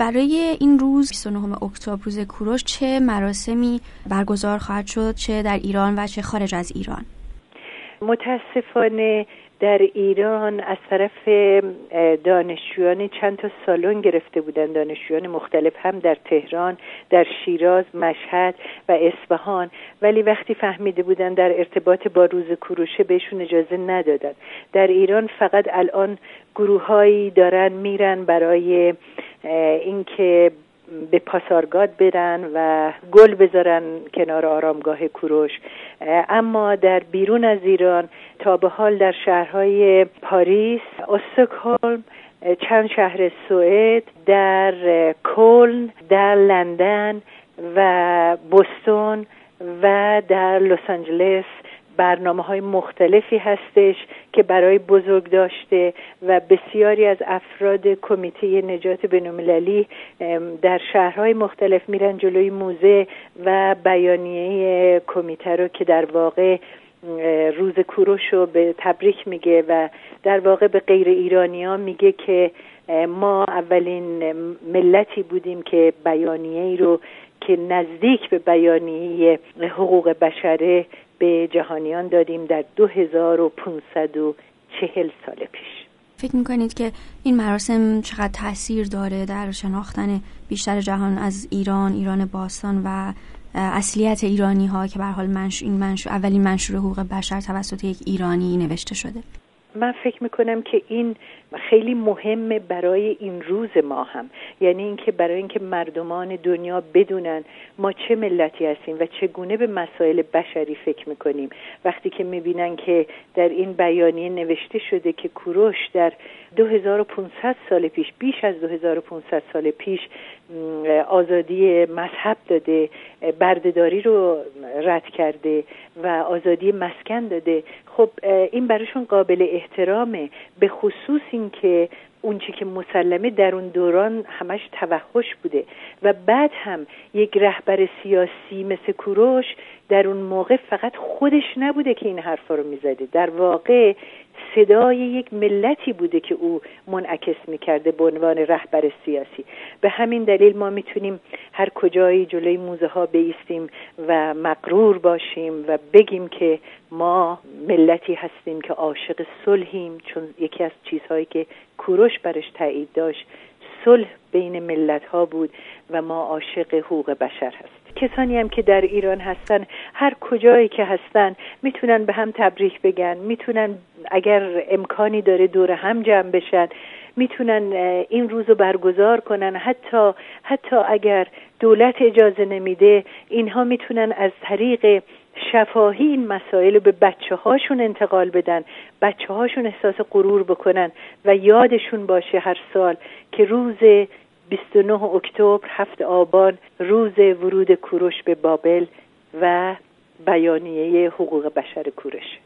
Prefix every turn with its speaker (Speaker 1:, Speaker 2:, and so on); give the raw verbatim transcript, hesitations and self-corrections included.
Speaker 1: برای این روز بیست و نهم اکتبر روز کوروش چه مراسمی برگزار خواهد شد، چه در ایران و چه خارج از ایران؟
Speaker 2: متاسفانه در ایران از طرف دانشجویان چند تا سالن گرفته بودن، دانشجویان مختلف، هم در تهران، در شیراز، مشهد و اصفهان، ولی وقتی فهمیده بودن در ارتباط با روز کوروشه بهشون اجازه ندادن. در ایران فقط الان گروهایی دارن میرن برای اینکه به پاسارگاد برن و گل بذارن کنار آرامگاه کوروش، اما در بیرون از ایران تا به حال در شهرهای پاریس، استکهلم، چند شهر سوئد، در کلن، در لندن و بوستون و در لس آنجلس برنامه‌های مختلفی هستش که برای بزرگ داشته و بسیاری از افراد کمیته نجات بین‌المللی در شهرهای مختلف میرن جلوی موزه و بیانیه کمیته رو که در واقع روز کوروش رو به تبریک میگه و در واقع به غیر ایرانیان میگه که ما اولین ملتی بودیم که بیانیه‌ای رو که نزدیک به بیانیه حقوق بشره به جهانیان دادیم در دو هزار و پانصد و چهل سال پیش.
Speaker 1: فکر میکنید که این مراسم چقدر تأثیر داره در شناختن بیشتر جهان از ایران، ایران باستان و اصلیت ایرانی ها که به هر حال منش این منش اولین منشور حقوق بشر توسط یک ایرانی نوشته شده؟
Speaker 2: من فکر میکنم که این خیلی مهمه برای این روز ما هم، یعنی اینکه برای اینکه مردمان دنیا بدونن ما چه ملتی هستیم و چگونه به مسائل بشری فکر میکنیم. وقتی که میبینن که در این بیانیه نوشته شده که کوروش در دو هزار و پانصد سال پیش، بیش از دو هزار و پانصد سال پیش آزادی مذهب داده، بردهداری رو رد کرده و آزادی مسکن داده، خب این براشون قابل احترامه، به خصوص این که اون چی که مسلمه در اون دوران همش توحش بوده و بعد هم یک رهبر سیاسی مثل کوروش در اون موقع فقط خودش نبوده که این حرفا رو میزده، در واقع صدای یک ملتی بوده که او منعکس میکرده به عنوان رهبر سیاسی. به همین دلیل ما میتونیم هر کجایی جلوی موزه ها بایستیم و مغرور باشیم و بگیم که ما ملتی هستیم که عاشق صلحیم، چون یکی از چیزهایی که کوروش برش تایید داشت صلح بین ملت ها بود و ما عاشق حقوق بشر هستیم. کسانی هم که در ایران هستن، هر کجایی که هستن میتونن به هم تبریک بگن، میتونن اگر امکانی داره دور هم جمع بشن، میتونن این روزو برگزار کنن، حتی حتی اگر دولت اجازه نمیده اینها میتونن از طریق شفاهی این مسائل رو به بچه هاشون انتقال بدن، بچه هاشون احساس غرور بکنن و یادشون باشه هر سال که روز بیست و نه اکتبر هفت آبان روز ورود کوروش به بابل و بیانیه حقوق بشر کوروش.